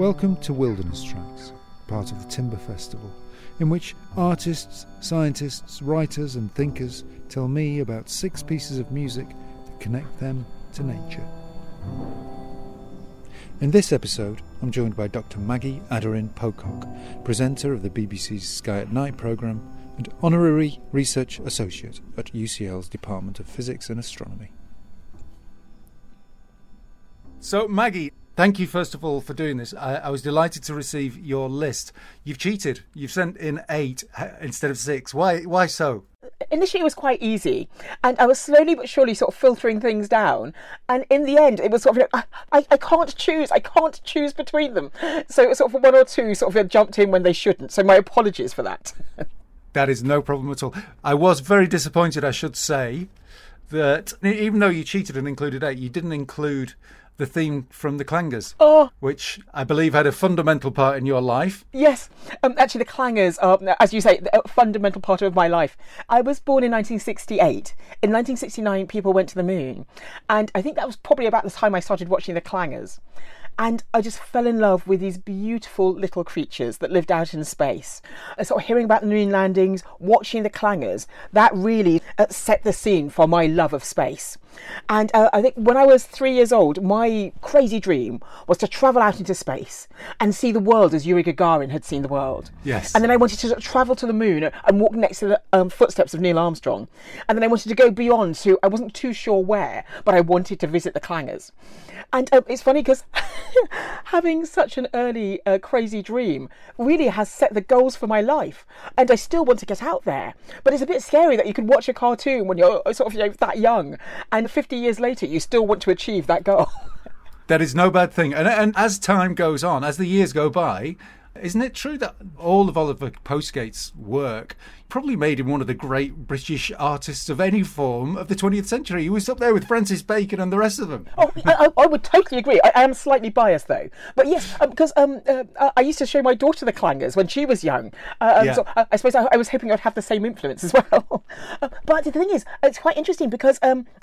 Welcome to Wilderness Tracks, part of the Timber Festival, in which artists, scientists, writers and thinkers tell me about 6 pieces of music that connect them to nature. In this episode, I'm joined by Dr. Maggie Aderin Pocock, presenter of the BBC's Sky at Night programme and Honorary Research Associate at UCL's Department of Physics and Astronomy. So, Maggie, thank you first of all for doing this. I was delighted to receive your list. You've cheated. You've sent in 8 instead of 6. Why so? Initially, it was quite easy, and I was slowly but surely sort of filtering things down. And in the end, it was sort of I can't choose. I can't choose between them. So it was sort of 1 or 2 sort of jumped in when they shouldn't. So my apologies for that. That is no problem at all. I was very disappointed, I should say, that even though you cheated and included 8, you didn't include the theme from the Clangers, which I believe had a fundamental part in your life. Yes, actually the Clangers are, as you say, a fundamental part of my life. I was born in 1968. In 1969, people went to the moon. And I think that was probably about the time I started watching the Clangers. And I just fell in love with these beautiful little creatures that lived out in space. Sort of hearing about the moon landings, watching the Clangers, that really set the scene for my love of space. And I think when I was 3 years old, my crazy dream was to travel out into space and see the world as Yuri Gagarin had seen the world. Yes. And then I wanted to travel to the moon and walk next to the footsteps of Neil Armstrong. And then I wanted to go beyond to, I wasn't too sure where, but I wanted to visit the Clangers. And it's funny because having such an early crazy dream really has set the goals for my life. And I still want to get out there. But it's a bit scary that you can watch a cartoon when you're sort of that young, and 50 years later you still want to achieve that goal. That is no bad thing. And as time goes on, as the years go by, isn't it true that all of Oliver Postgate's work probably made him one of the great British artists of any form of the 20th century? He was up there with Francis Bacon and the rest of them. Oh, I would totally agree. I am slightly biased, though. But yes, because I used to show my daughter the Clangers when she was young. So I suppose I was hoping I'd have the same influence as well. But the thing is, it's quite interesting because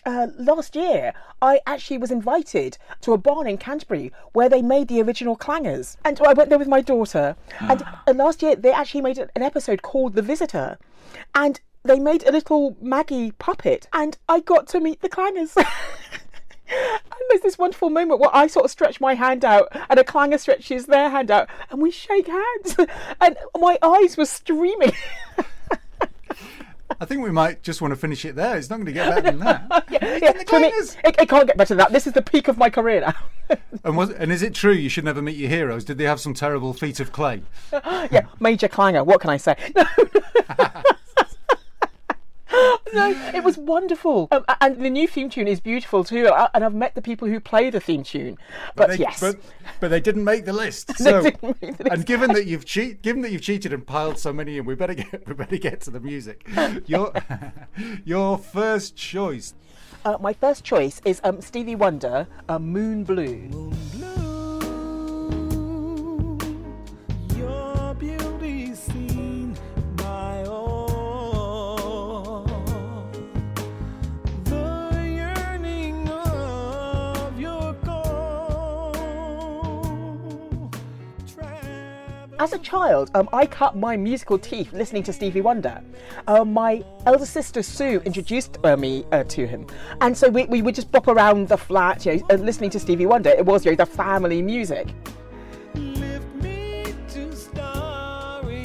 last year I actually was invited to a barn in Canterbury where they made the original Clangers. And I went there with my daughter. And last year they actually made an episode called The Visitor. And they made a little Maggie puppet, and I got to meet the Clangers. And there's this wonderful moment where I sort of stretch my hand out and a Clanger stretches their hand out and we shake hands. And my eyes were streaming. I think we might just want to finish it there. It's not going to get better than that. It can't get better than that. This is the peak of my career now. And is it true you should never meet your heroes? Did they have some terrible feat of clay? Yeah, Major Clanger. What can I say? No, it was wonderful. And the new theme tune is beautiful too. And I've met the people who play the theme tune. But they didn't make the list. So, and given that you've cheated and piled so many in, we better get to the music. Your first choice. My first choice is Stevie Wonder, Moon Blue. Moon Blue, your beauty seen by all, the yearning of your goal. As a child, I cut my musical teeth listening to Stevie Wonder. My elder sister Sue introduced me to him, and so we would just bop around the flat, listening to Stevie Wonder. It was the family music. Lift me to starry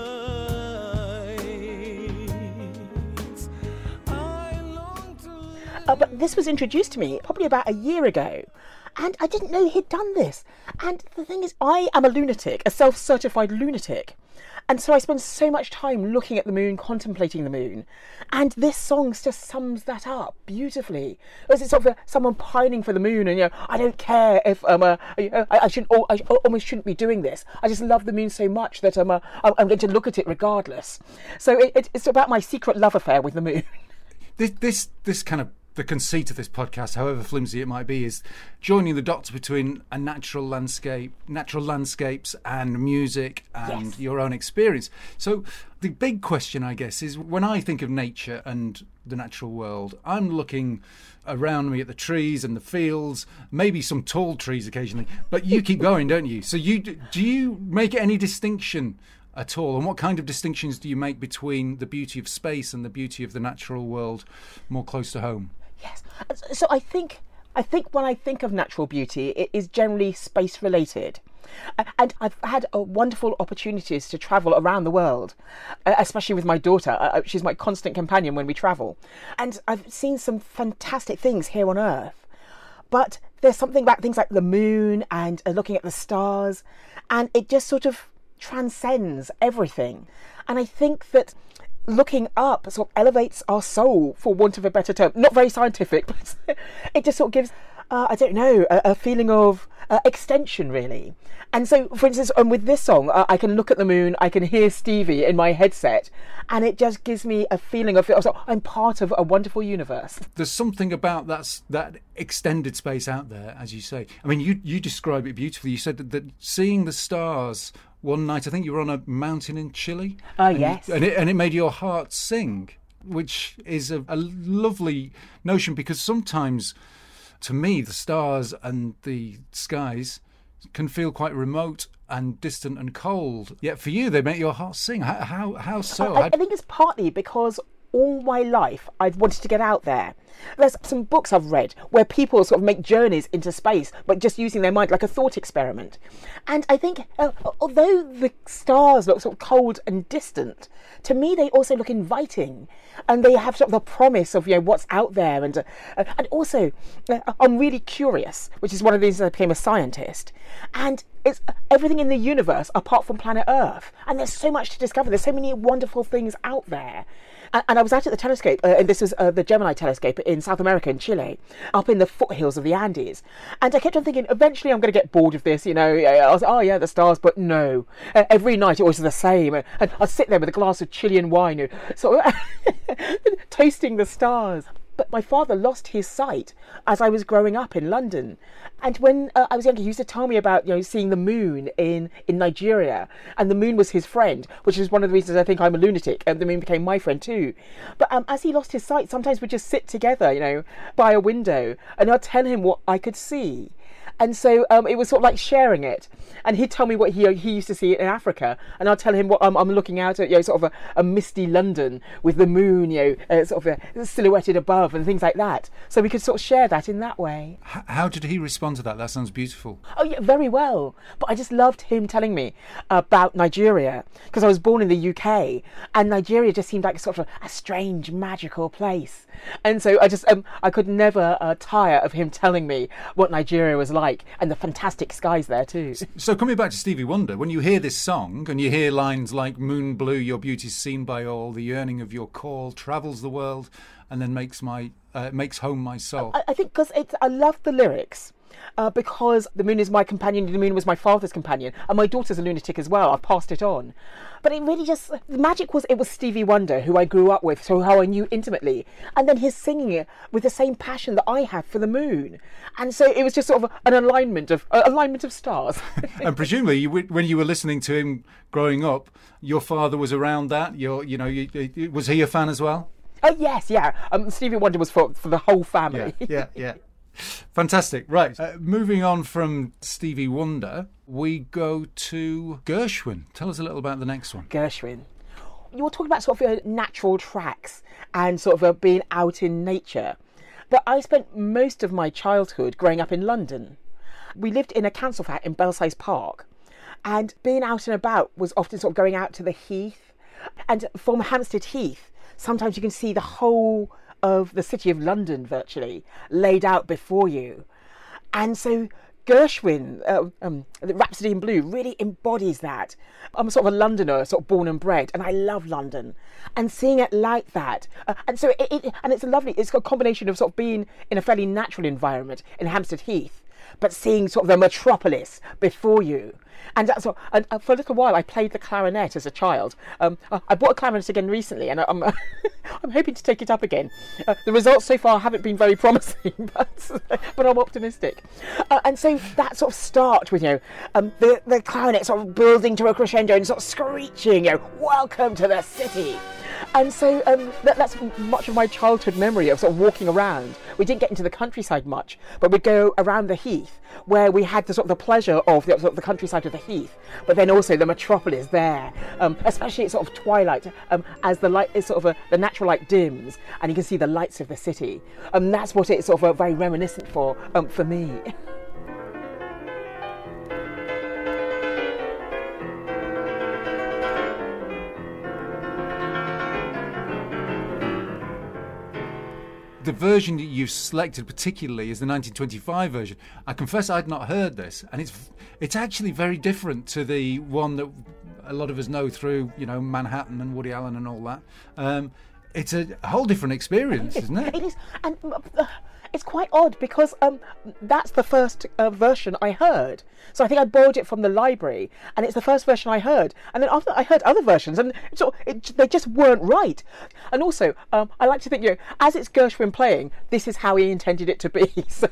heights. I long to. But this was introduced to me probably about a year ago. And I didn't know he'd done this. And the thing is, I am a lunatic, a self-certified lunatic. And so I spend so much time looking at the moon, contemplating the moon. And this song just sums that up beautifully. It's sort of someone pining for the moon, and I don't care if I almost shouldn't be doing this. I just love the moon so much that I'm going to look at it regardless. So it's about my secret love affair with the moon. This kind of the conceit of this podcast, however flimsy it might be, is joining the dots between a natural landscapes and music and Yes. your own experience. So the big question, I guess, is when I think of nature and the natural world, I'm looking around me at the trees and the fields, maybe some tall trees occasionally, but you keep going, don't you? So do you make any distinction at all, and what kind of distinctions do you make between the beauty of space and the beauty of the natural world more close to home? Yes. So I think when I think of natural beauty, it is generally space related. And I've had wonderful opportunities to travel around the world, especially with my daughter. She's my constant companion when we travel. And I've seen some fantastic things here on Earth. But there's something about things like the moon and looking at the stars, and it just sort of transcends everything. And I think that looking up sort of elevates our soul, for want of a better term. Not very scientific, but it just sort of gives, I don't know, a feeling of extension, really. And so, for instance, with this song, I can look at the moon, I can hear Stevie in my headset, and it just gives me a feeling of I'm part of a wonderful universe. There's something about that extended space out there, as you say. I mean, you describe it beautifully. You said that seeing the stars one night, I think you were on a mountain in Chile. Yes. And it made your heart sing, which is a lovely notion, because sometimes, to me, the stars and the skies can feel quite remote and distant and cold. Yet for you, they make your heart sing. How so? I think it's partly because all my life I've wanted to get out there. There's some books I've read where people sort of make journeys into space, but just using their mind like a thought experiment. And I think although the stars look sort of cold and distant, to me they also look inviting, and they have sort of the promise of what's out there. And also I'm really curious, which is one of the reasons I became a scientist. And it's everything in the universe apart from planet Earth, and there's so much to discover. There's so many wonderful things out there. And I was out at the telescope, and this was the Gemini telescope in South America, in Chile, up in the foothills of the Andes. And I kept on thinking, eventually I'm going to get bored of this, I was like, oh yeah, the stars, but no. Every night it was the same. And I'd sit there with a glass of Chilean wine, sort of toasting the stars. But my father lost his sight as I was growing up in London. And when I was younger, he used to tell me about seeing the moon in Nigeria. And the moon was his friend, which is one of the reasons I think I'm a lunatic. And the moon became my friend too. But as he lost his sight, sometimes we'd just sit together, by a window. And I'd tell him what I could see. And so it was sort of like sharing it. And he'd tell me what he used to see in Africa, and I'd tell him what I'm looking out at, sort of a misty London with the moon, sort of silhouetted above and things like that. So we could sort of share that in that way. How did he respond to that? That sounds beautiful. Oh yeah, very well. But I just loved him telling me about Nigeria, because I was born in the UK, and Nigeria just seemed like sort of a strange, magical place. And so I could never tire of him telling me what Nigeria was like, and the fantastic skies there too. So coming back to Stevie Wonder, when you hear this song and you hear lines like "Moon blue, your beauty's seen by all, the yearning of your call travels the world, and then makes home my soul." I think because I love the lyrics. Because the moon is my companion, the moon was my father's companion, and my daughter's a lunatic as well. I've passed it on. But it really the magic was, it was Stevie Wonder, who I grew up with, so how I knew intimately. And then his singing it with the same passion that I have for the moon. And so it was just sort of an alignment of stars. And presumably, when you were listening to him growing up, your father was around that. Was he a fan as well? Oh yes, yeah. Stevie Wonder was for the whole family. Yeah. Fantastic. Right. Moving on from Stevie Wonder, we go to Gershwin. Tell us a little about the next one. Gershwin. You were talking about sort of natural tracks and sort of being out in nature. But I spent most of my childhood growing up in London. We lived in a council flat in Belsize Park, and being out and about was often sort of going out to the Heath. And from Hampstead Heath, sometimes you can see the whole of the city of London virtually laid out before you. And so Gershwin, the Rhapsody in Blue, really embodies that. I'm sort of a Londoner, sort of born and bred, and I love London. And seeing it like that, and so it's lovely. It's got a combination of sort of being in a fairly natural environment in Hampstead Heath, but seeing sort of the metropolis before you. And that's what, and for a little while, I played the clarinet as a child. I bought a clarinet again recently, and I'm I'm hoping to take it up again. The results so far haven't been very promising, but I'm optimistic. And so that sort of start with the clarinet sort of building to a crescendo and sort of screeching, "Welcome to the city." And so that's much of my childhood memory of sort of walking around. We didn't get into the countryside much, but we'd go around the heath, where we had the sort of the pleasure of the countryside of the heath, but then also the metropolis there, especially at sort of twilight, as the light is sort of the natural light dims, and you can see the lights of the city. And that's what it's sort of very reminiscent for me. The version that you've selected particularly is the 1925 version. I confess I'd not heard this, and it's actually very different to the one that a lot of us know through, Manhattan and Woody Allen and all that. It's a whole different experience, isn't it? It is, and it's quite odd because that's the first version I heard. So I think I borrowed it from the library, and it's the first version I heard. And then after I heard other versions, and they just weren't right. And also, I like to think, as it's Gershwin playing, this is how he intended it to be. So,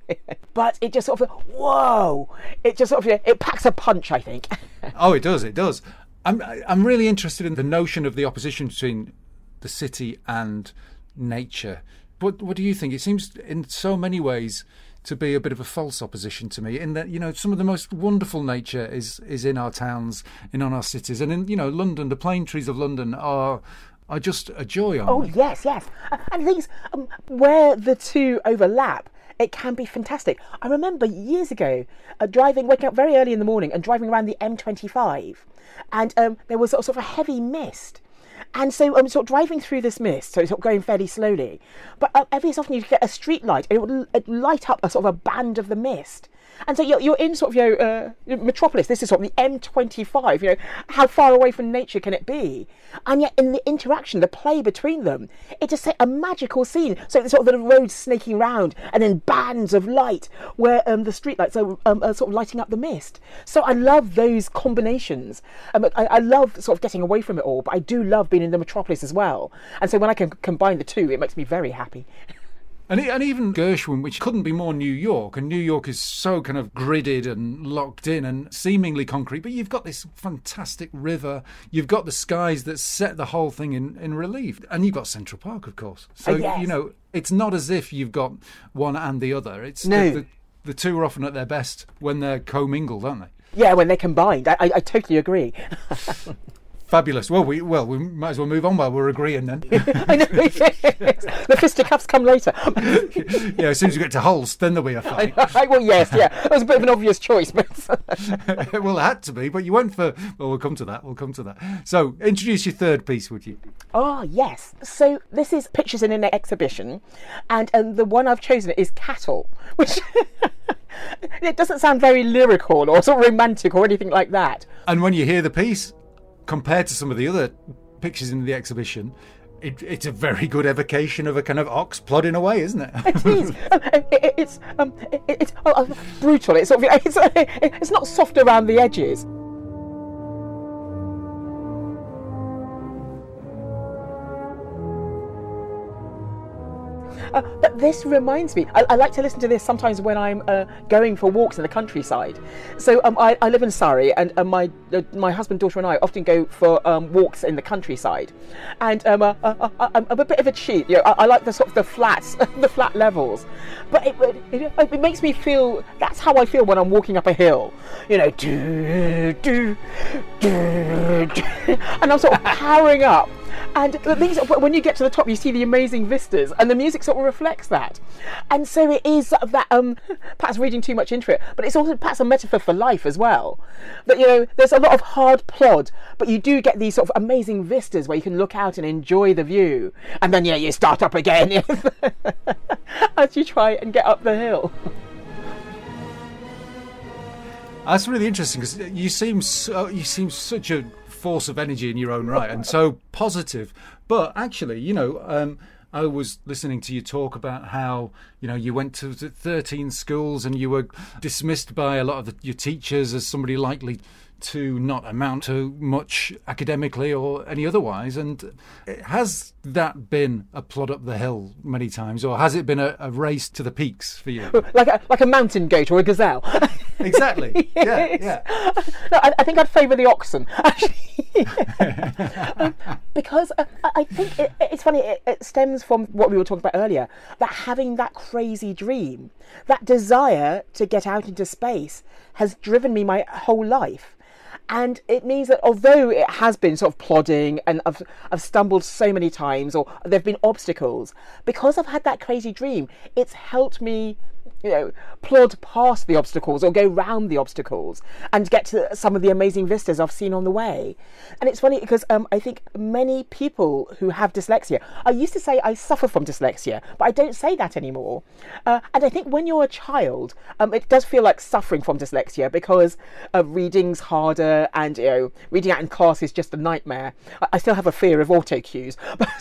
but it just sort of, whoa! It just sort of, it packs a punch, I think. Oh, it does. It does. I'm really interested in the notion of the opposition between the city and nature. What do you think? It seems in so many ways to be a bit of a false opposition to me, in that, some of the most wonderful nature is in our towns, in our cities, and in, London. The plane trees of London are just a joy, aren't they? Yes. And things where the two overlap, it can be fantastic. I remember years ago waking up very early in the morning and driving around the M25, and there was sort of a heavy mist. And so I'm sort of driving through this mist, so it's sort of going fairly slowly. But every so often you'd get a street light, and it would light up a sort of a band of the mist. And so you're in sort of metropolis. This is sort of the M25. How far away from nature can it be? And yet in the interaction, the play between them, it just set a magical scene. So it's sort of the road snaking round, and then bands of light where the street lights are sort of lighting up the mist. So I love those combinations. I love sort of getting away from it all, but I do love being in the metropolis as well. And so when I can combine the two, it makes me very happy. And even Gershwin, which couldn't be more New York, and New York is so kind of gridded and locked in and seemingly concrete, but you've got this fantastic river, you've got the skies that set the whole thing in relief, and you've got Central Park, of course. So, yes. It's not as if you've got one and the other. It's no. The two are often at their best when they're commingled, aren't they? Yeah, when they're combined. I totally agree. Fabulous. Well, we might as well move on while we're agreeing then. I know. The fisticuffs come later. Yeah, as soon as you get to Holst, then there'll be a fight. Well, yes, yeah. That was a bit of an obvious choice, but Well, it had to be, but you went for... Well, we'll come to that. So, introduce your third piece, would you? Oh, yes. So this is Pictures in an Exhibition, and the one I've chosen is Cattle, which... It doesn't sound very lyrical or sort of romantic or anything like that. And when you hear the piece, compared to some of the other pictures in the exhibition, it's a very good evocation of a kind of ox plodding away, isn't it? It is. It's brutal. It's not soft around the edges. But this reminds me, I like to listen to this sometimes when I'm going for walks in the countryside. So I live in Surrey, and my husband, daughter and I often go for walks in the countryside. And I'm a bit of a cheat. I like the sort of the flats, the flat levels. But it makes me feel, that's how I feel when I'm walking up a hill. And I'm sort of powering up. And the things, when you get to the top, you see the amazing vistas, and the music sort of reflects that. And so it is sort of that, perhaps reading too much into it, but it's also perhaps a metaphor for life as well. That, there's a lot of hard plod, but you do get these sort of amazing vistas where you can look out and enjoy the view. And then, you start up again as you try and get up the hill. That's really interesting, because you seem such a force of energy in your own right, and so positive. But actually, I was listening to you talk about how, you went to 13 schools and you were dismissed by a lot of your teachers as somebody likely to not amount to much academically or any otherwise. And has that been a plod up the hill many times, or has it been a race to the peaks for you? Like a mountain goat or a gazelle. Exactly. Yes. Yeah. No, I think I'd favour the oxen, actually. Because I think it's funny, it stems from what we were talking about earlier, that having that crazy dream, that desire to get out into space has driven me my whole life. And it means that although it has been sort of plodding and I've stumbled so many times, or there have been obstacles, because I've had that crazy dream, it's helped me plod past the obstacles or go round the obstacles and get to some of the amazing vistas I've seen on the way. And it's funny because I think many people who have dyslexia, I used to say I suffer from dyslexia, but I don't say that anymore. And I think when you're a child, it does feel like suffering from dyslexia because reading's harder and reading out in class is just a nightmare. I still have a fear of auto cues,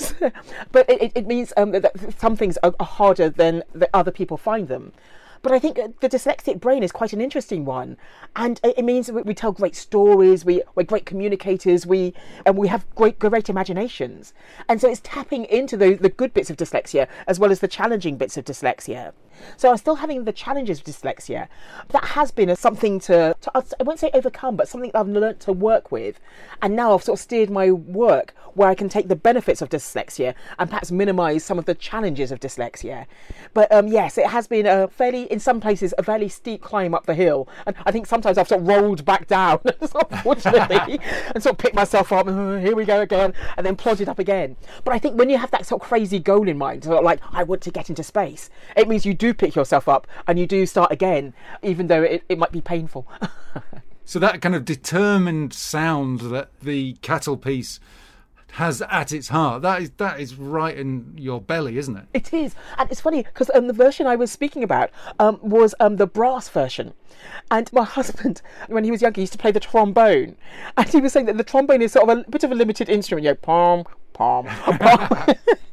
but it means that some things are harder than that other people find them. But I think the dyslexic brain is quite an interesting one, and it means that we tell great stories, we're great communicators, we have great imaginations, and so it's tapping into the good bits of dyslexia as well as the challenging bits of dyslexia. So I'm still having the challenges of dyslexia. That has been something to I won't say overcome, but something that I've learnt to work with, and now I've sort of steered my work where I can take the benefits of dyslexia and perhaps minimise some of the challenges of dyslexia. But yes, it has been in some places, a fairly steep climb up the hill. And I think sometimes I've sort of rolled back down, unfortunately, and sort of picked myself up, here we go again, and then plodded up again. But I think when you have that sort of crazy goal in mind, sort of like, I want to get into space, it means you do pick yourself up and you do start again, even though it might be painful. So that kind of determined sound that the cattle piece has at its heart, that is right in your belly, isn't it? It is. And it's funny because the version I was speaking about was the brass version. And my husband, when he was younger, he used to play the trombone. And he was saying that the trombone is sort of a bit of a limited instrument, palm, palm, palm.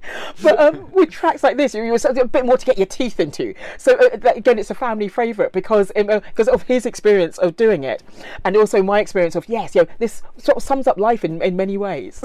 But with tracks like this, you a bit more to get your teeth into. So again, it's a family favourite because of his experience of doing it, and also my experience of this sort of sums up life in many ways.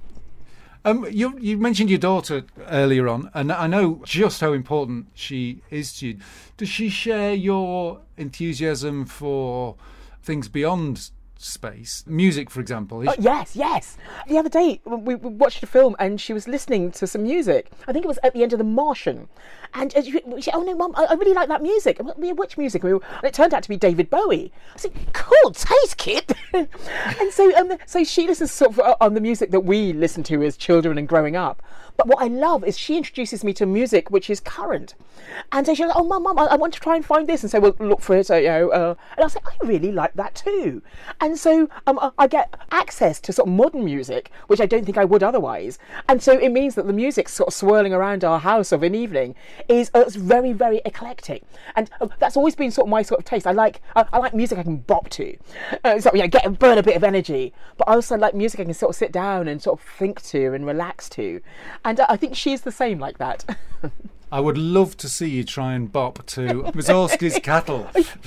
You mentioned your daughter earlier on, and I know just how important she is to you. Does she share your enthusiasm for things beyond space? Music, for example? Yes. The other day, we watched a film and she was listening to some music. I think it was at the end of The Martian. And she said, "Oh no, Mum, I really like that music." "Which music?" And it turned out to be David Bowie. I said, "Cool taste, kid." And so she listens sort of on the music that we listen to as children and growing up. But what I love is she introduces me to music which is current. And so she's like, "Oh, Mum, I want to try and find this." And so we'll look for it. So, and I say, "I really like that too." And so I get access to sort of modern music, which I don't think I would otherwise. And so it means that the music sort of swirling around our house of an evening is it's very, very eclectic. And that's always been sort of my sort of taste. I like music I can bop to, burn a bit of energy. But I also like music I can sort of sit down and sort of think to and relax to. And I think she's the same like that. I would love to see you try and bop to Mussorgsky's Cattle.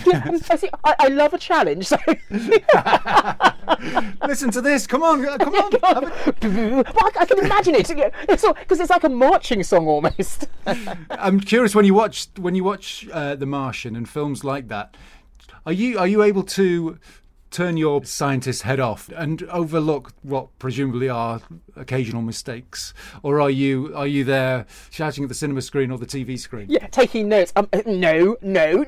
I love a challenge. So. Listen to this. Come on. I can imagine it. Because it's like a marching song almost. I'm curious, when you watch The Martian and films like that, are you able to turn your scientist's head off and overlook what presumably are occasional mistakes, or are you there shouting at the cinema screen or the TV screen? Yeah, taking notes. No.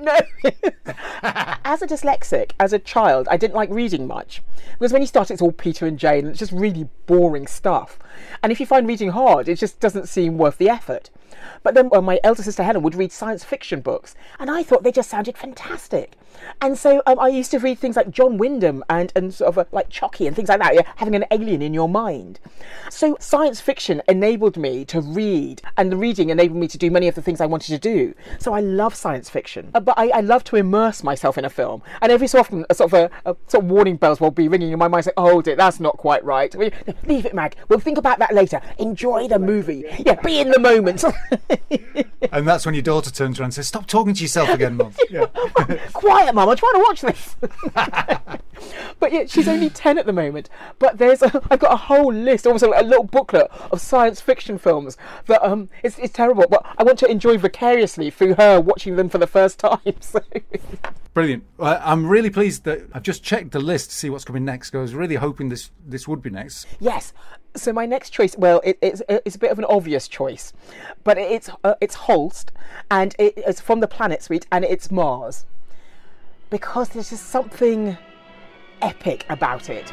As a dyslexic, as a child, I didn't like reading much because when you start, it's all Peter and Jane, and it's just really boring stuff. And if you find reading hard, it just doesn't seem worth the effort. But then my elder sister Helen would read science fiction books, and I thought they just sounded fantastic. And so I used to read things like John Wyndham and sort of like Chucky and things like that, yeah, having an alien in your mind. So science fiction enabled me to read, and the reading enabled me to do many of the things I wanted to do. So I love science fiction, but I love to immerse myself in a film. And every so often, sort of warning bells will be ringing in my mind, saying, "Oh, dear, that's not quite right. Leave it, Mag. We'll think about that later. Enjoy the movie. Yeah, be in the moment." And that's when your daughter turns around and says, "Stop talking to yourself again, Mum." Yeah. Quiet, Mum. I'm trying to watch this. But yeah, she's only 10 at the moment. But I've got a whole list, almost a little booklet of science fiction films that it's terrible. But I want to enjoy vicariously through her watching them for the first time. So. Brilliant. Well, I'm really pleased that I've just checked the list to see what's coming next. I was really hoping this would be next. Yes. So my next choice, well, it's a bit of an obvious choice, but it's Holst, and it's from the Planet Suite, and it's Mars, because there's just something epic about it.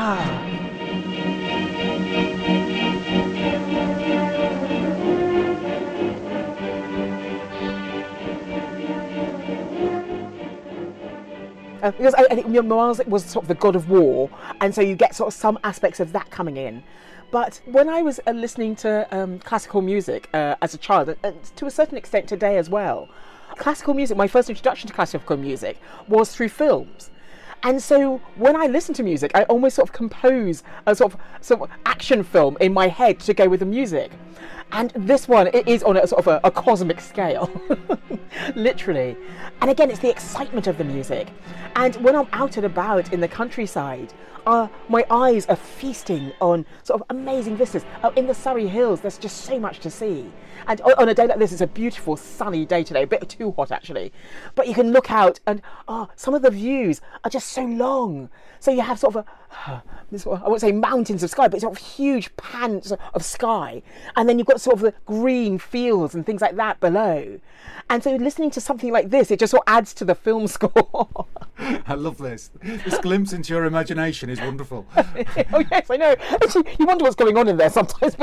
Because I think Mars was sort of the god of war, and so you get sort of some aspects of that coming in. But when I was listening to classical music as a child, and to a certain extent today as well, classical music, my first introduction to classical music was through films. And so when I listen to music, I almost sort of compose a sort of action film in my head to go with the music. And this one, it is on a sort of a cosmic scale, literally. And again, it's the excitement of the music. And when I'm out and about in the countryside, my eyes are feasting on sort of amazing vistas. In the Surrey Hills, there's just so much to see. And on a day like this, it's a beautiful sunny day today, a bit too hot actually. But you can look out and some of the views are just so long. So you have sort of I won't say mountains of sky, but sort of huge pans of sky. And then you've got sort of the green fields and things like that below. And so listening to something like this, it just sort of adds to the film score. I love this. This glimpse into your imagination is wonderful. Oh yes, I know. Actually, you wonder what's going on in there sometimes.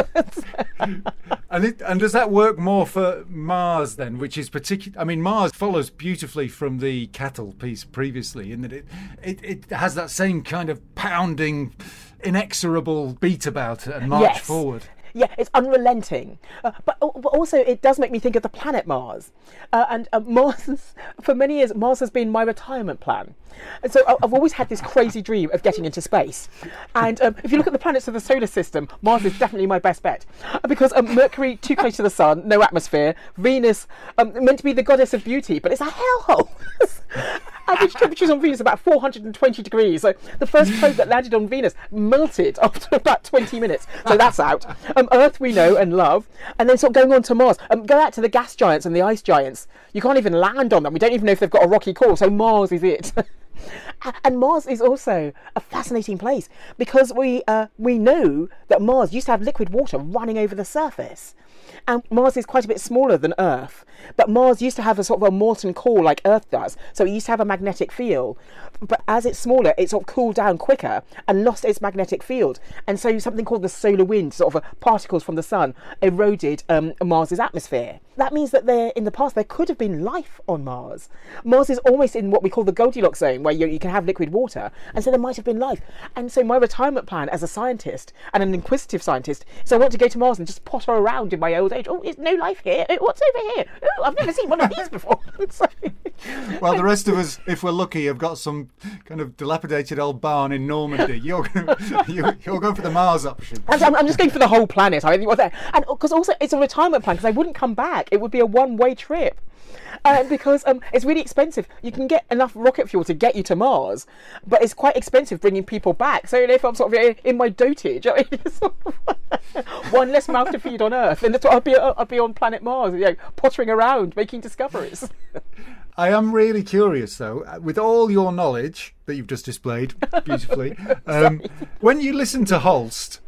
And does that work more for Mars then, which is particular? I mean, Mars follows beautifully from the Cattle piece previously, in that it has that same kind of pounding, inexorable beat about it and march forward. Yeah, it's unrelenting. But also it does make me think of the planet Mars. And Mars, for many years, Mars has been my retirement plan. And so I've always had this crazy dream of getting into space. And if you look at the planets of the solar system, Mars is definitely my best bet. Because Mercury, too close to the sun, no atmosphere. Venus, meant to be the goddess of beauty, but it's a hellhole. Average temperatures on Venus about 420 degrees. So the first probe that landed on Venus melted after about 20 minutes. So that's out. Earth we know and love. And then sort of going on to Mars. Go out to the gas giants and the ice giants. You can't even land on them. We don't even know if they've got a rocky core. So Mars is it. And Mars is also a fascinating place because we know that Mars used to have liquid water running over the surface. And Mars is quite a bit smaller than Earth, but Mars used to have a sort of a molten core like Earth does, so it used to have a magnetic field. But as it's smaller, it sort of cooled down quicker and lost its magnetic field. And so something called the solar wind, sort of particles from the sun, eroded Mars's atmosphere. That means that in the past there could have been life on Mars. Mars is almost in what we call the Goldilocks zone, where you can have liquid water, and so there might have been life. And so my retirement plan as a scientist and an inquisitive scientist is I want to go to Mars and just potter around in my old age. Oh, is no life here? Oh, what's over here? Oh, I've never seen one of these before. Well, the rest of us, if we're lucky, have got some kind of dilapidated old barn in Normandy. You're going for the Mars option. I'm just going for the whole planet. I think and because also it's a retirement plan because I wouldn't come back. It would be a one-way trip. Because it's really expensive. You can get enough rocket fuel to get you to Mars, but it's quite expensive bringing people back. So if I'm sort of in my dotage, I mean, one less mouth to feed on Earth, and that's what I'll be on planet Mars, pottering around, making discoveries. I am really curious, though, with all your knowledge that you've just displayed beautifully, when you listen to Holst,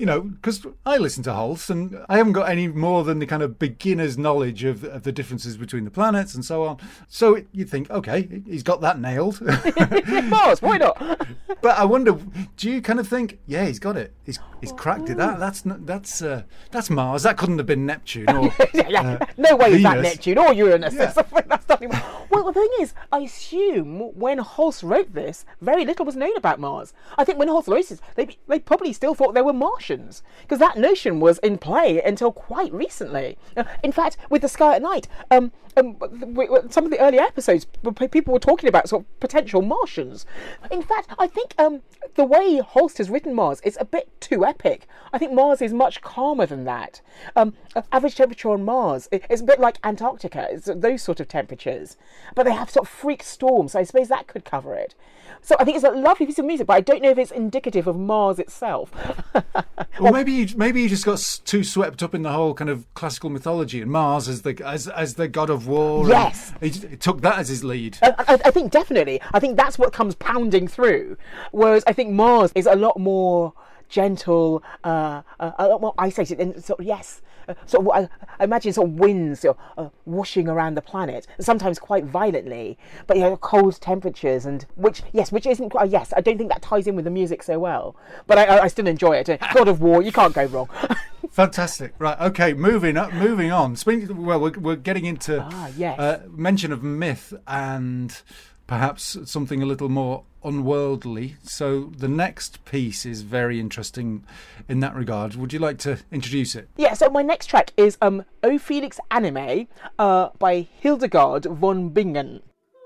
because I listen to Holst, and I haven't got any more than the kind of beginner's knowledge of the differences between between the planets and so on. So you think, okay, he's got that nailed. Mars, why not? But I wonder, do you kind of think, yeah, he's got it. He's cracked it. That's Mars. That couldn't have been Neptune or No way is that Venus. Neptune or Uranus. Yeah. That's not even... Well, the thing is, I assume when Holst wrote this, very little was known about Mars. I think when Holst wrote this, they probably still thought they were Martians, because that notion was in play until quite recently. In fact, with The Sky at Night, some of the early episodes, people were talking about sort of potential Martians. In fact, I think the way Holst has written Mars is a bit too epic. I think Mars is much calmer than that. Average temperature on Mars is a bit like Antarctica. It's those sort of temperatures, but they have sort of freak storms. So I suppose that could cover it. So I think it's a lovely piece of music, but I don't know if it's indicative of Mars itself. Or maybe you just got too swept up in the whole kind of classical mythology and Mars as the god of war. Yes. He took that as his lead. I think definitely. I think that's what comes pounding through. Whereas I think Mars is a lot more gentle, a lot more isolated, and sort of, yes. I imagine sort of winds whooshing around the planet, sometimes quite violently, but cold temperatures, and which isn't quite. Yes, I don't think that ties in with the music so well, but I still enjoy it. God of War, you can't go wrong. Fantastic. Right. Okay. Moving on. Well, we're getting into yes. Mention of myth and perhaps something a little more unworldly. So the next piece is very interesting in that regard. Would you like to introduce it? Yeah, so my next track is O Felix Anime by Hildegard von Bingen.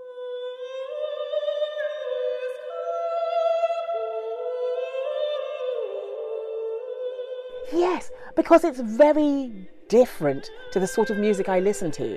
Yes, because it's very different to the sort of music I listen to.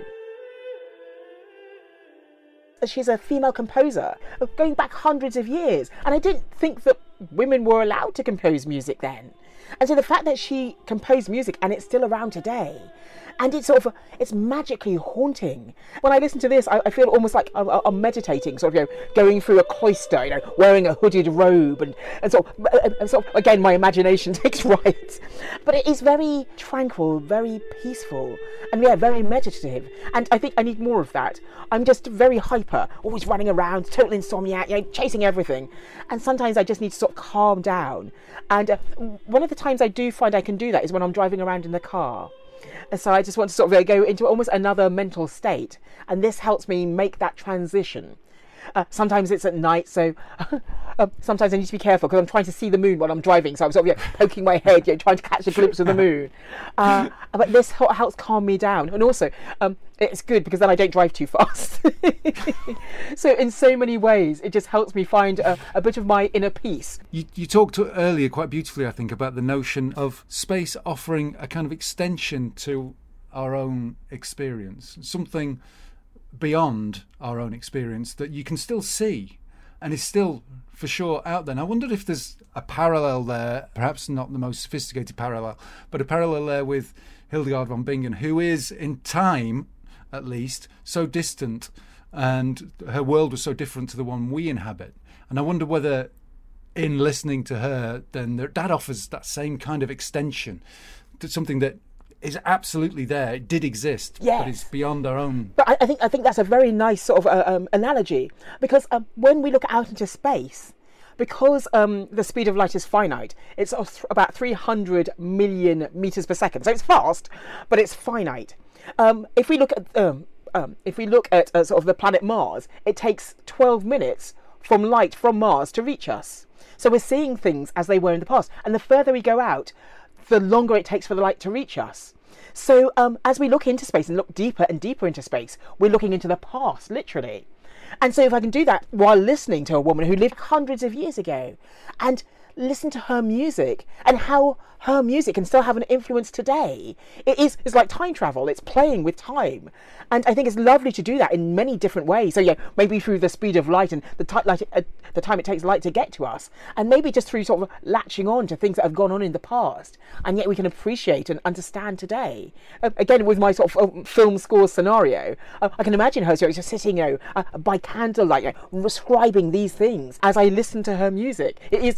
She's a female composer going back hundreds of years, and I didn't think that women were allowed to compose music then. And so the fact that she composed music and it's still around today, and it's magically haunting. When I listen to this, I feel almost like I'm meditating, going through a cloister, wearing a hooded robe, and sort of again, my imagination takes right. But it is very tranquil, very peaceful, and very meditative. And I think I need more of that. I'm just very hyper, always running around, total insomniac, chasing everything. And sometimes I just need to sort of calm down. And one of the times I do find I can do that is when I'm driving around in the car. And so I just want to sort of go into almost another mental state. And this helps me make that transition. Sometimes it's at night, so sometimes I need to be careful because I'm trying to see the moon while I'm driving. So I'm sort of poking my head, trying to catch a glimpse of the moon. But this helps calm me down. And also, it's good because then I don't drive too fast. So in so many ways, it just helps me find a bit of my inner peace. You talked earlier quite beautifully, I think, about the notion of space offering a kind of extension to our own experience, something beyond our own experience that you can still see and is still for sure out there. And I wondered if there's a parallel there, perhaps not the most sophisticated parallel, but a parallel there with Hildegard von Bingen, who is in time, at least, so distant, and her world was so different to the one we inhabit. And I wonder whether in listening to her, then that offers that same kind of extension to something that is absolutely there. It did exist, yes, but it's beyond our own. But I think that's a very nice sort of analogy, because when we look out into space, because the speed of light is finite, it's about 300 million meters per second. So it's fast, but it's finite. If we look at sort of the planet Mars, it takes 12 minutes from light from Mars to reach us. So we're seeing things as they were in the past, and the further we go out, the longer it takes for the light to reach us. So as we look into space and look deeper and deeper into space, we're looking into the past, literally. And so if I can do that while listening to a woman who lived hundreds of years ago, and listen to her music and how her music can still have an influence today, it's like time travel. It's playing with time. And I think it's lovely to do that in many different ways. So maybe through the speed of light and the time it takes light to get to us, and maybe just through sort of latching on to things that have gone on in the past, and yet we can appreciate and understand today. Again, with my sort of film score scenario, I can imagine her just sitting, by candlelight, describing these things as I listen to her music. It is, as I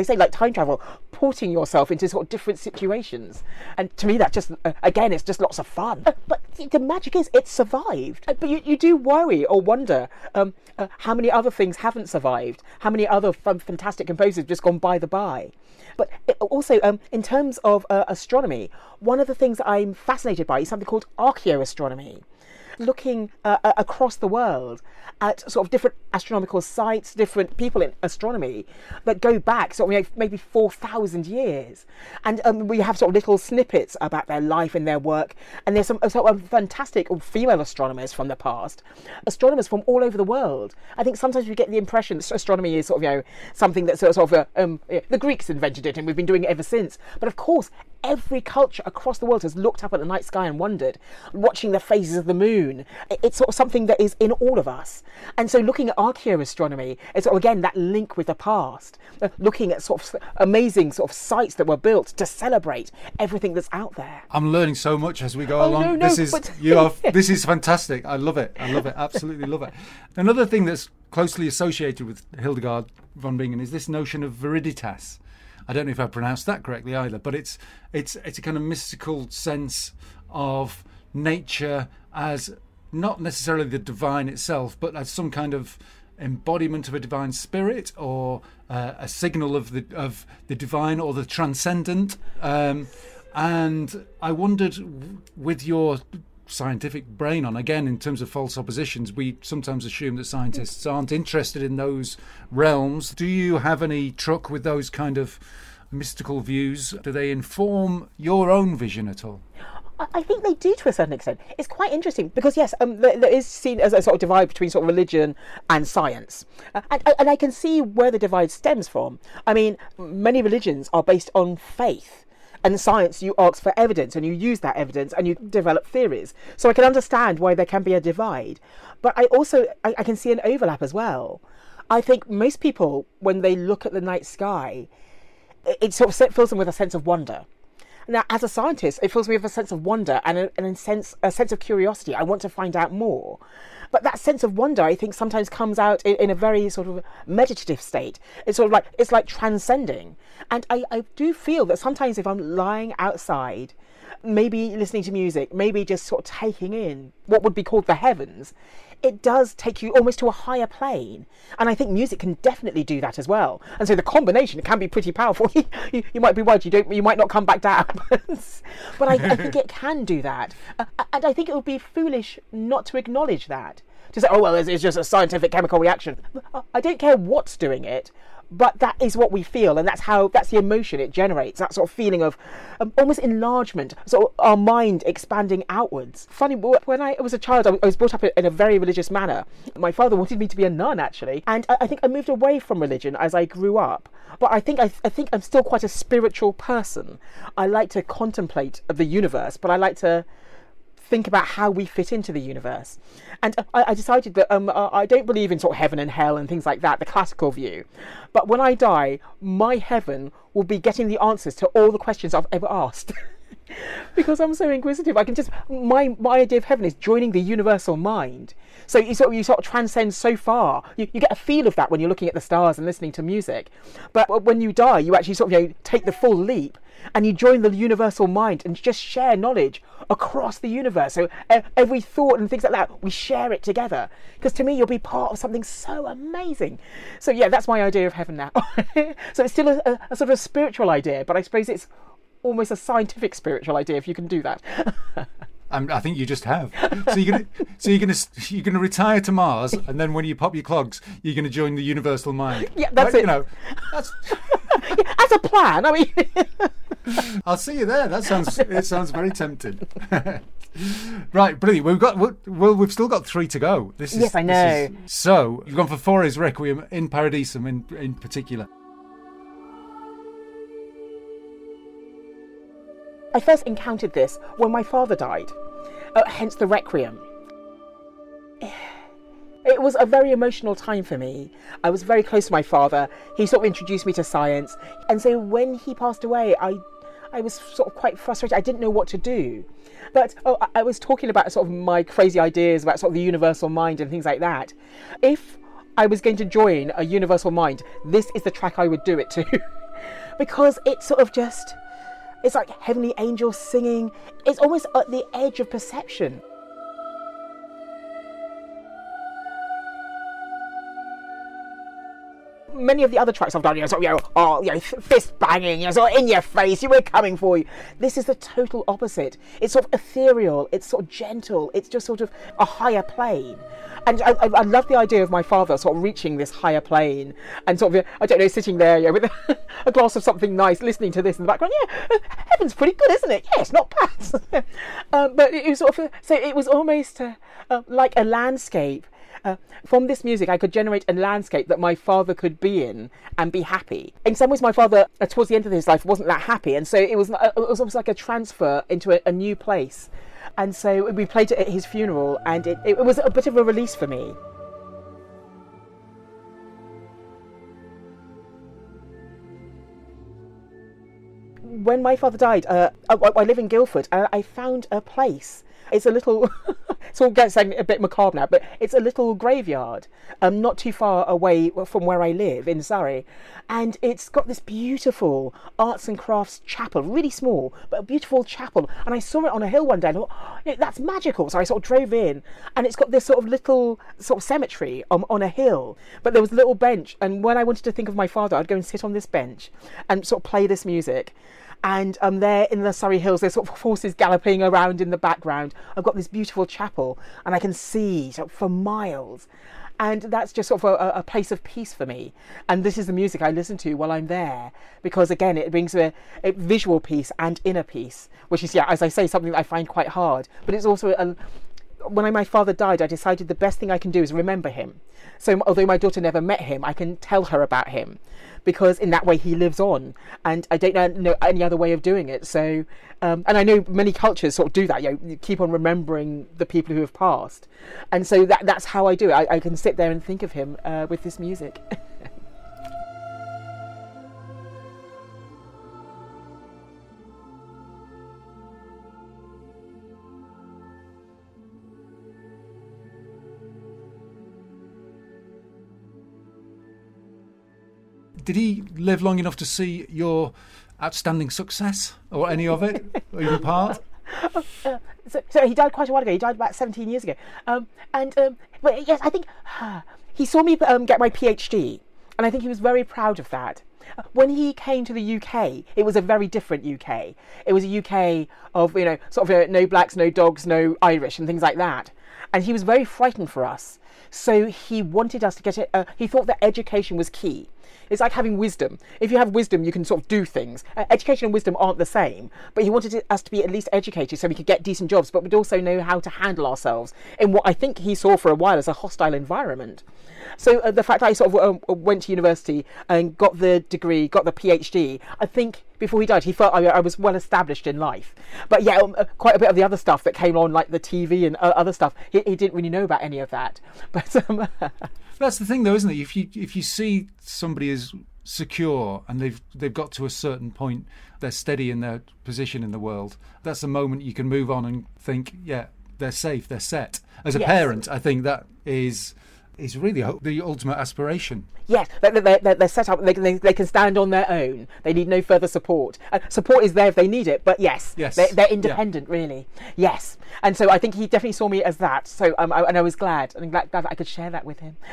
say, like time travel, porting yourself into sort of different situations. And to me, that just, again, it's just lots of fun. But the magic is it survived. But you do worry or wonder how many other things haven't survived, how many other fantastic composers have just gone by the by. But also, in terms of astronomy, one of the things that I'm fascinated by is something called archaeoastronomy. Looking across the world at sort of different astronomical sites, different people in astronomy that go back sort of maybe 4,000 years. And we have sort of little snippets about their life and their work. And there's some sort of fantastic female astronomers from the past, astronomers from all over the world. I think sometimes we get the impression that astronomy is sort of, something that's sort of, the Greeks invented it and we've been doing it ever since. But of course, every culture across the world has looked up at the night sky and wondered, watching the phases of the moon. It's sort of something that is in all of us. And so looking at archaeoastronomy is sort of, again, that link with the past, looking at sort of amazing sort of sites that were built to celebrate everything that's out there. I'm learning so much as we go along. No, this is fantastic. I love it. Absolutely love it. Another thing that's closely associated with Hildegard von Bingen is this notion of viriditas. I don't know if I pronounced that correctly either, but it's a kind of mystical sense of nature as not necessarily the divine itself, but as some kind of embodiment of a divine spirit or a signal of the divine or the transcendent. And I wondered, with your scientific brain on, again, in terms of false oppositions, we sometimes assume that scientists aren't interested in those realms. Do you have any truck with those kind of mystical views? Do they inform your own vision at all? I think they do to a certain extent. It's quite interesting because, yes, there is seen as a sort of divide between sort of religion and science. And I can see where the divide stems from. I mean, many religions are based on faith. And science, you ask for evidence and you use that evidence and you develop theories. So I can understand why there can be a divide. But I can see an overlap as well. I think most people, when they look at the night sky, it sort of fills them with a sense of wonder. Now, as a scientist, it fills me with a sense of wonder and a sense of curiosity. I want to find out more. But that sense of wonder, I think, sometimes comes out in a very sort of meditative state. It's sort of like transcending. And I do feel that sometimes if I'm lying outside, maybe listening to music, maybe just sort of taking in what would be called the heavens, it does take you almost to a higher plane. And I think music can definitely do that as well. And so the combination can be pretty powerful. you might be worried you might not come back down. But I think it can do that. And I think it would be foolish not to acknowledge that. To say, oh, well, it's just a scientific chemical reaction. I don't care what's doing it. But that is what we feel, and that's the emotion it generates, that sort of feeling of almost enlargement, sort of our mind expanding outwards. Funny, when I was a child, I was brought up in a very religious manner. My father wanted me to be a nun, actually, and I think I moved away from religion as I grew up. But I think I'm still quite a spiritual person. I like to contemplate the universe, but I like to think about how we fit into the universe. And I decided that I don't believe in sort of heaven and hell and things like that, the classical view. But when I die, my heaven will be getting the answers to all the questions I've ever asked. Because I'm so inquisitive. I can just, my idea of heaven is joining the universal mind. So you sort of transcend so far. You get a feel of that when you're looking at the stars and listening to music. But when you die, you actually sort of take the full leap and you join the universal mind and just share knowledge across the universe. So every thought and things like that, we share it together. Because to me, you'll be part of something so amazing. So yeah, that's my idea of heaven now. So it's still a sort of a spiritual idea, but I suppose it's almost a scientific spiritual idea, if you can do that. I think you just have. So you're gonna retire to Mars, and then when you pop your clogs, you're gonna join the universal mind. Yeah, that's it. That's yeah, as a plan. I mean, I'll see you there. It sounds very tempting. Right, brilliant. We've still got 3 to go. Yes, I know. So you've gone for Fauré's Requiem in Paradisum in particular. I first encountered this when my father died, hence the Requiem. It was a very emotional time for me. I was very close to my father. He sort of introduced me to science. And so when he passed away, I was sort of quite frustrated. I didn't know what to do. But I was talking about sort of my crazy ideas about sort of the universal mind and things like that. If I was going to join a universal mind, this is the track I would do it to. because it's sort of just, it's like heavenly angels singing. It's almost at the edge of perception. Many of the other tracks I've done, fist banging, sort of in your face, we're coming for you. This is the total opposite. It's sort of ethereal, it's sort of gentle, it's just sort of a higher plane. And I love the idea of my father sort of reaching this higher plane and sort of, I don't know, sitting there with a glass of something nice, listening to this in the background. Yeah, heaven's pretty good, isn't it? Yeah, it's not bad. But it was sort of, so it was almost like a landscape. From this music, I could generate a landscape that my father could be in and be happy. In some ways, my father, towards the end of his life, wasn't that happy, and so it was almost like a transfer into a new place. And so we played it at his funeral, and it was a bit of a release for me. When my father died, I live in Guildford, and I found a place. It's a little, it's all getting a bit macabre now, but it's a little graveyard, not too far away from where I live in Surrey. And it's got this beautiful arts and crafts chapel, really small, but a beautiful chapel. And I saw it on a hill one day and I thought, that's magical. So I sort of drove in, and it's got this sort of little sort of cemetery on a hill, but there was a little bench. And when I wanted to think of my father, I'd go and sit on this bench and sort of play this music. And there in the Surrey Hills, there's sort of horses galloping around in the background. I've got this beautiful chapel, and I can see sort of for miles. And that's just sort of a place of peace for me. And this is the music I listen to while I'm there, because again, it brings a visual peace and inner peace, which is, as I say, something that I find quite hard. But it's also when my father died, I decided the best thing I can do is remember him. So although my daughter never met him, I can tell her about him, because in that way he lives on, and I don't know any other way of doing it. So, and I know many cultures sort of do that. You keep on remembering the people who have passed, and so that's how I do it. I can sit there and think of him with this music. Did he live long enough to see your outstanding success, or any of it, or even part? So he died quite a while ago. He died about 17 years ago. But yes, I think he saw me get my PhD, and I think he was very proud of that. When he came to the UK, it was a very different UK. It was a UK of, sort of no blacks, no dogs, no Irish, and things like that. And he was very frightened for us. So he wanted us to get it. He thought that education was key. It's like having wisdom. If you have wisdom, you can sort of do things. Education and wisdom aren't the same, but he wanted us to be at least educated so we could get decent jobs, but we'd also know how to handle ourselves in what I think he saw for a while as a hostile environment. So the fact that I sort of went to university and got the degree, got the PhD, I think before he died, he felt I was well established in life. But yeah, quite a bit of the other stuff that came on, like the TV and other stuff, he didn't really know about any of that. But that's the thing, though, isn't it? If you see somebody as secure and they've got to a certain point, they're steady in their position in the world, that's the moment you can move on and think, yeah, they're safe, they're set. As a parent, I think that is really the ultimate aspiration. Yes, they're set up. They can stand on their own. They need no further support. Support is there if they need it, but yes. They're independent, really. Yes, and so I think he definitely saw me as that. So and I was glad. I'm glad that I could share that with him.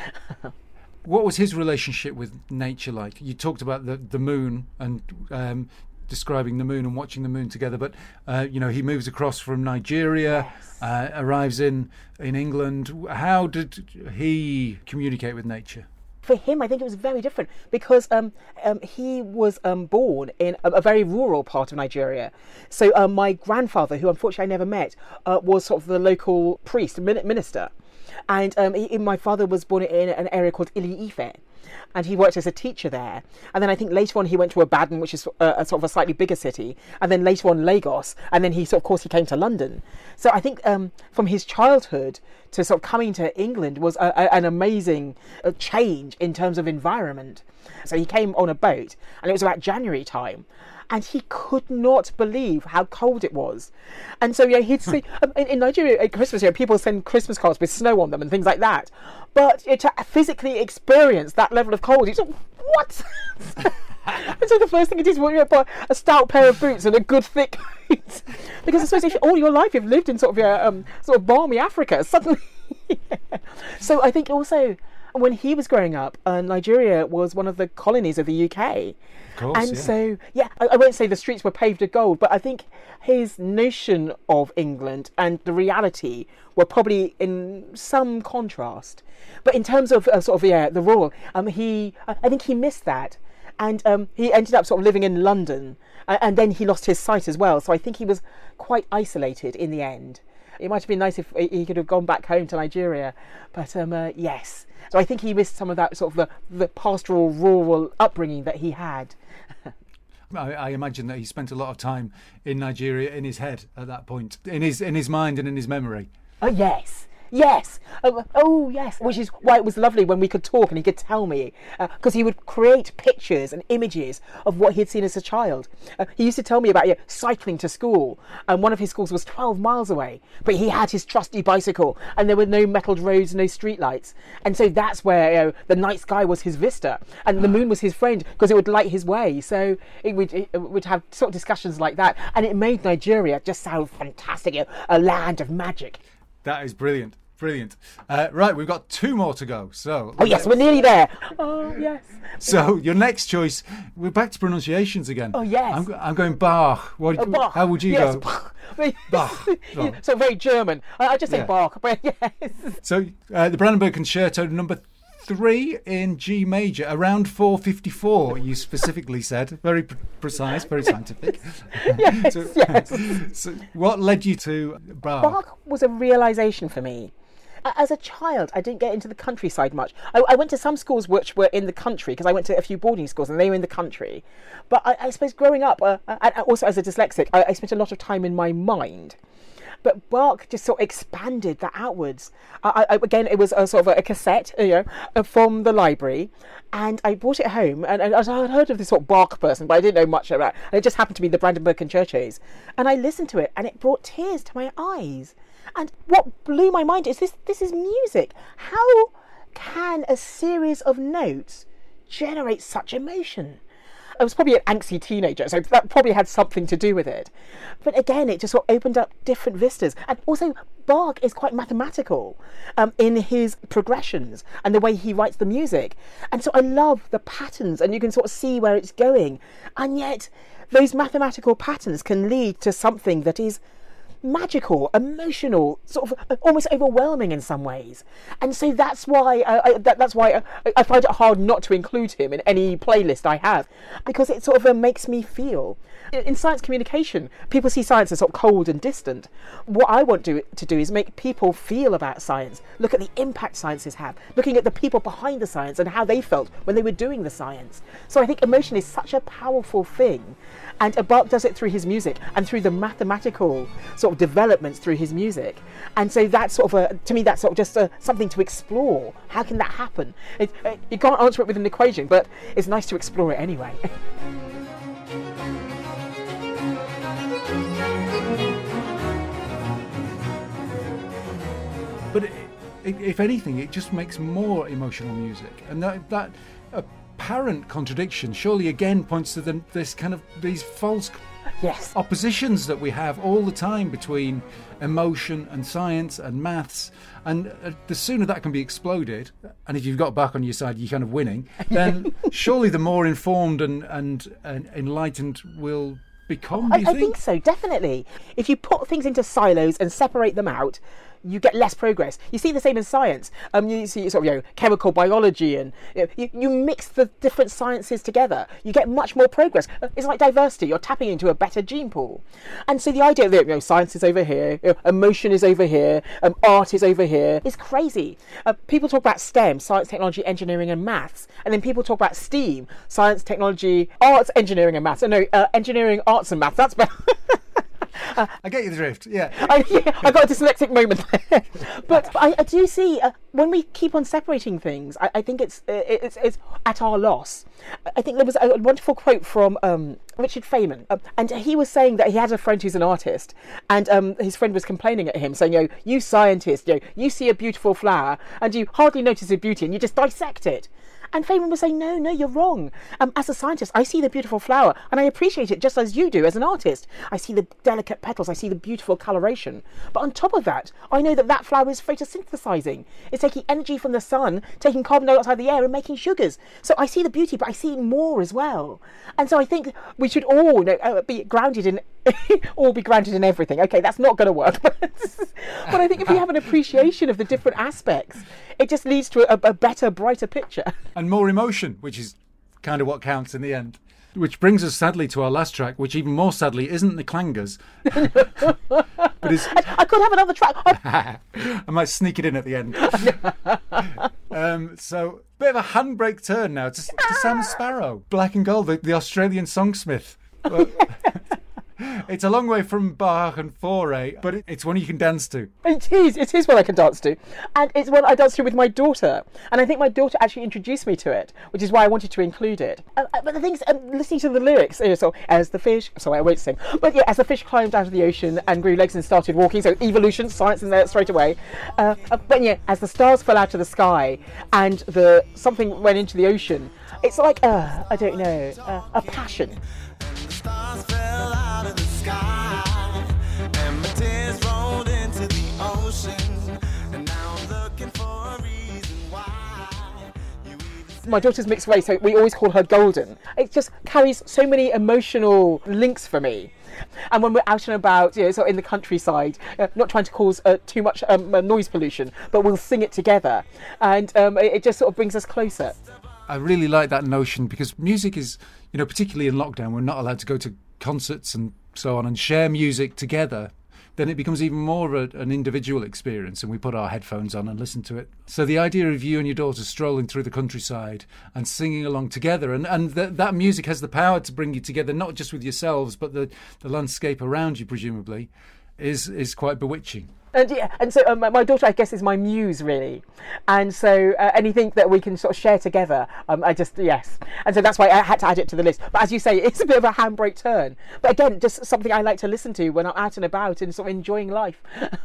What was his relationship with nature like? You talked about the moon and describing the moon and watching the moon together, but he moves across from Nigeria, arrives in England. How did he communicate with nature? For him, I think it was very different, because he was born in a very rural part of Nigeria. So my grandfather, who unfortunately I never met, was sort of the local priest, minister. And my father was born in an area called Ili-Ife, and he worked as a teacher there. And then I think later on he went to Ibadan, which is a sort of a slightly bigger city, and then later on Lagos, and then he came to London. So I think from his childhood to sort of coming to England was an amazing change in terms of environment. So he came on a boat, and it was about January time, and he could not believe how cold it was. And so he'd see in Nigeria at Christmas, people send Christmas cards with snow on them and things like that. But to physically experience that level of cold, he's like, what? And so the first thing it is, when you buy a stout pair of boots and a good thick coat, because I suppose if all your life you've lived in sort of balmy Africa, suddenly. So I think also when he was growing up, Nigeria was one of the colonies of the UK. Of course, And yeah. so, I won't say the streets were paved with gold, but I think his notion of England and the reality were probably in some contrast. But in terms of the rural, I think he missed that. And he ended up sort of living in London, and then he lost his sight as well. So I think he was quite isolated in the end. It might have been nice if he could have gone back home to Nigeria, but yes. So I think he missed some of that sort of the pastoral, rural upbringing that he had. I imagine that he spent a lot of time in Nigeria in his head at that point, in his mind and in his memory. Oh yes. Yes. Oh, yes. Which is why it was lovely when we could talk and he could tell me, because he would create pictures and images of what he'd seen as a child. He used to tell me about cycling to school, and one of his schools was 12 miles away, but he had his trusty bicycle, and there were no metalled roads, no street lights, and so that's where the night sky was his vista, and the moon was his friend because it would light his way. So it would have sort of discussions like that, and it made Nigeria just sound fantastic, a land of magic. That is brilliant. Brilliant. Right, we've got 2 more to go. So. Oh yes, we're nearly there. Oh yes. So your next choice, we're back to pronunciations again. Oh yes. I'm going Bach. Bach. How would you yes. go? Bach. Bach. Oh. So very German. I just say Yeah. Bach, but yes. So the Brandenburg Concerto number 3 in G major, around 454. You specifically said, very precise, very scientific. Yes, yes. So what led you to Bach? Bach was a realization for me. As a child, I didn't get into the countryside much. I went to some schools which were in the country, because I went to a few boarding schools and they were in the country. But I suppose growing up, and also as a dyslexic, I spent a lot of time in my mind. But Bach just sort of expanded that outwards. Again, it was a sort of a cassette, from the library, and I brought it home. And I'd heard of this sort of Bach person, but I didn't know much about it. And it just happened to be the Brandenburg Concertos, and I listened to it, and it brought tears to my eyes. And what blew my mind is this is music. How can a series of notes generate such emotion? I was probably an angsty teenager, so that probably had something to do with it. But again, it just sort of opened up different vistas. And also, Bach is quite mathematical in his progressions and the way he writes the music. And so I love the patterns, and you can sort of see where it's going. And yet, those mathematical patterns can lead to something that is magical, emotional, sort of almost overwhelming in some ways. And so that's why I find it hard not to include him in any playlist I have, because it sort of makes me feel. In science communication, people see science as sort of cold and distant. What I want to do is make people feel about science, look at the impact sciences have, looking at the people behind the science and how they felt when they were doing the science. So I think emotion is such a powerful thing, and Bach does it through his music and through the mathematical sort of developments through his music. And so that's sort of to me, that's sort of just something to explore. How can that happen? You can't answer it with an equation, but it's nice to explore it anyway. But if anything, it just makes more emotional music, and that apparent contradiction surely again points to these false Yes. oppositions that we have all the time between emotion and science and maths, and the sooner that can be exploded, and if you've got Bach on your side, you're kind of winning, then surely the more informed and enlightened we'll become. Do you I think so, definitely. If you put things into silos and separate them out, you get less progress. You see the same in science. You see sort of chemical biology, and you mix the different sciences together. You get much more progress. It's like diversity. You're tapping into a better gene pool. And so the idea that science is over here, emotion is over here, art is over here, is crazy. People talk about STEM, science, technology, engineering, and maths, and then people talk about STEAM, science, technology, arts, engineering, and maths. No, engineering, arts, and maths. That's better. I get you the drift, yeah. I got a dyslexic moment there. But I do see when we keep on separating things, I think it's at our loss. I think there was a wonderful quote from Richard Feynman, and he was saying that he had a friend who's an artist, and his friend was complaining at him, saying, you scientist, you see a beautiful flower, and you hardly notice the beauty, and you just dissect it. And Feynman was saying, no, you're wrong. As a scientist, I see the beautiful flower and I appreciate it just as you do as an artist. I see the delicate petals, I see the beautiful coloration. But on top of that, I know that that flower is photosynthesizing. It's taking energy from the sun, taking carbon dioxide out of the air and making sugars. So I see the beauty, but I see more as well. And so I think we should all be grounded in everything. Okay, that's not going to work. But I think if we have an appreciation of the different aspects, it just leads to a better, brighter picture. And more emotion, which is kind of what counts in the end. Which brings us sadly to our last track, which even more sadly isn't the Clangers. But is... I could have another track. I might sneak it in at the end. So, bit of a handbrake turn now to Sam Sparro, Black and Gold, the Australian songsmith. Well, it's a long way from Bach and Fauré, but it's one you can dance to. It is one I can dance to. And it's one I dance to with my daughter. And I think my daughter actually introduced me to it, which is why I wanted to include it. But the thing is, listening to the lyrics, so as the fish, sorry, I won't sing, but yeah, as the fish climbed out of the ocean and grew legs and started walking, so evolution, science in there straight away. But yeah, as the stars fell out of the sky and something went into the ocean, it's like, I don't know, a passion. And the stars fell out of the sky, and my tears rolled into the ocean, and now I'm looking for a reason why you even... My daughter's mixed race, so we always call her Golden. It just carries so many emotional links for me. And when we're out and about, so in the countryside, not trying to cause too much noise pollution, but we'll sing it together, and it just sort of brings us closer. I really like that notion because music is, particularly in lockdown, we're not allowed to go to concerts and so on and share music together. Then it becomes even more an individual experience and we put our headphones on and listen to it. So the idea of you and your daughter strolling through the countryside and singing along together and that music has the power to bring you together, not just with yourselves, but the landscape around you, presumably, is quite bewitching. And so my daughter, I guess, is my muse, really. And so anything that we can sort of share together, yes. And so that's why I had to add it to the list. But as you say, it's a bit of a handbrake turn. But again, just something I like to listen to when I'm out and about and sort of enjoying life.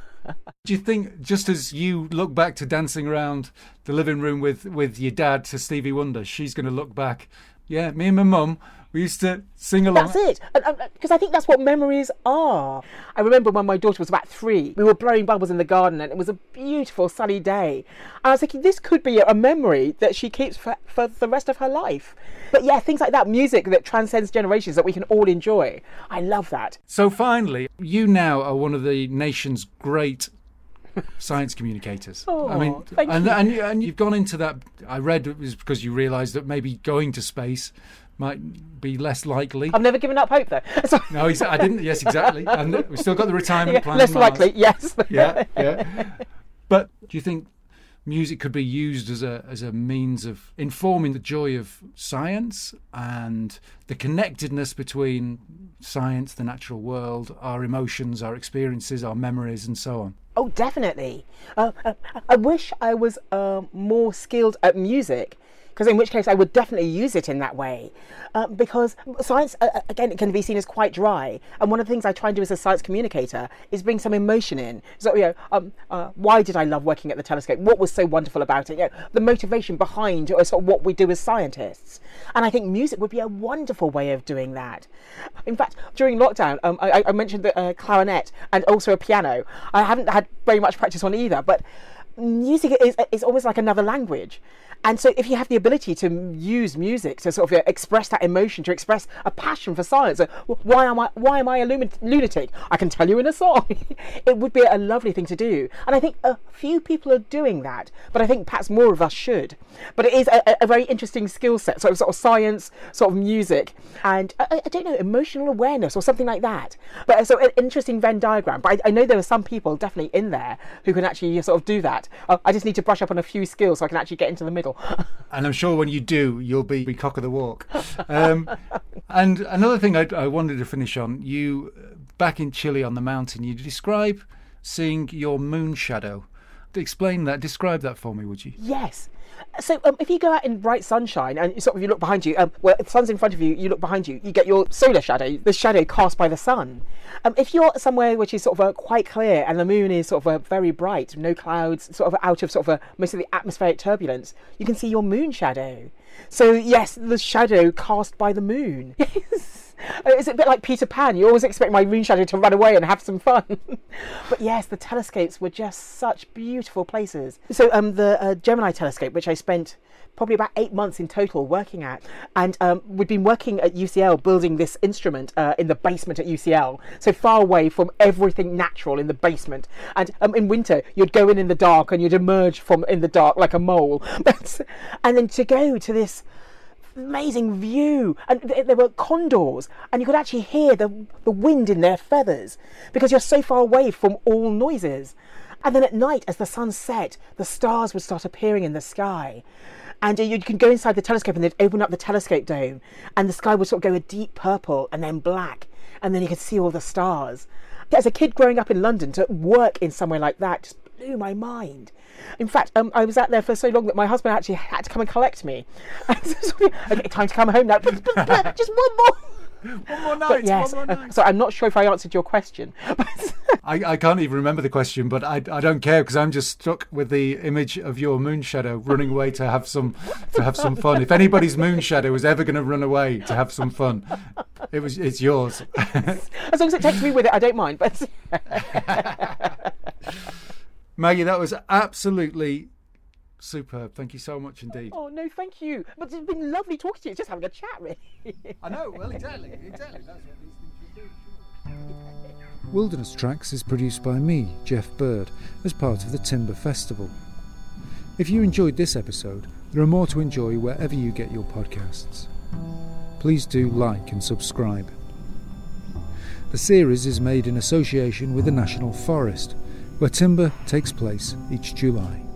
Do you think, just as you look back to dancing around the living room with your dad to Stevie Wonder, she's going to look back, yeah, me and my mum, we used to sing along. That's it. Because I think that's what memories are. I remember when my daughter was about 3, we were blowing bubbles in the garden and it was a beautiful sunny day. And I was thinking, this could be a memory that she keeps for the rest of her life. But yeah, things like that, music that transcends generations that we can all enjoy. I love that. So finally, you now are one of the nation's great science communicators. Oh, thank you. And you've gone into that. I read it was because you realised that maybe going to space might be less likely. I've never given up hope, though. No, I didn't. Yes, exactly. And we've still got the retirement plan. Less likely, yes. Yeah. But do you think music could be used as a means of informing the joy of science and the connectedness between science, the natural world, our emotions, our experiences, our memories, and so on? Oh, definitely. I wish I was more skilled at music, because in which case I would definitely use it in that way. Because science, again, it can be seen as quite dry. And one of the things I try and do as a science communicator is bring some emotion in. So, why did I love working at the telescope? What was so wonderful about it? The motivation behind sort of what we do as scientists. And I think music would be a wonderful way of doing that. In fact, during lockdown, I mentioned the clarinet and also a piano. I haven't had very much practice on either, but music is almost like another language. And so if you have the ability to use music to sort of express that emotion, to express a passion for science, why am I a lunatic? I can tell you in a song. It would be a lovely thing to do. And I think a few people are doing that, but I think perhaps more of us should. But it is a very interesting skill set, sort of science, sort of music, and I don't know, emotional awareness or something like that. But so an interesting Venn diagram. But I know there are some people definitely in there who can actually sort of do that. I just need to brush up on a few skills so I can actually get into the middle. And I'm sure when you do, you'll be cock of the walk. And another thing I wanted to finish on, you, back in Chile on the mountain, you describe seeing your moon shadow Explain that, describe that for me, would you? Yes. So if you go out in bright sunshine and sort of you look behind you, well, if the sun's in front of you, you look behind you, you get your solar shadow, the shadow cast by the sun. If you're somewhere which is sort of quite clear and the moon is sort of very bright, no clouds, sort of out of sort of most of the atmospheric turbulence, you can see your moon shadow. So yes, the shadow cast by the moon. Yes. It's a bit like Peter Pan. You always expect my moon shadow to run away and have some fun. But yes, the telescopes were just such beautiful places. So the Gemini telescope, which I spent probably about 8 months in total working at, and we'd been working at UCL building this instrument in the basement at UCL, so far away from everything natural in the basement. And in winter, you'd go in the dark and you'd emerge from in the dark like a mole. And then to go to this amazing view, and there were condors, and you could actually hear the wind in their feathers because you're so far away from all noises. And then at night, as the sun set, the stars would start appearing in the sky, and you can go inside the telescope and they'd open up the telescope dome and the sky would sort of go a deep purple and then black, and then you could see all the stars. As a kid growing up in London, to work in somewhere like that just blew my mind. In fact, I was out there for so long that my husband actually had to come and collect me. Okay, time to come home now. Just one more. One more night. But yes, one more night. So I'm not sure if I answered your question. I can't even remember the question, but I don't care because I'm just struck with the image of your moon shadow running away to have some fun. If anybody's moon shadow was ever going to run away to have some fun, it's yours. As long as it takes me with it, I don't mind. But Maggie, that was absolutely superb. Thank you so much indeed. Oh, no, thank you. But it's been lovely talking to you. It's just having a chat, really. I know, well, exactly. That's what these things do. Wilderness Tracks is produced by me, Jeff Bird, as part of the Timber Festival. If you enjoyed this episode, there are more to enjoy wherever you get your podcasts. Please do like and subscribe. The series is made in association with the National Forest, where timber takes place each July.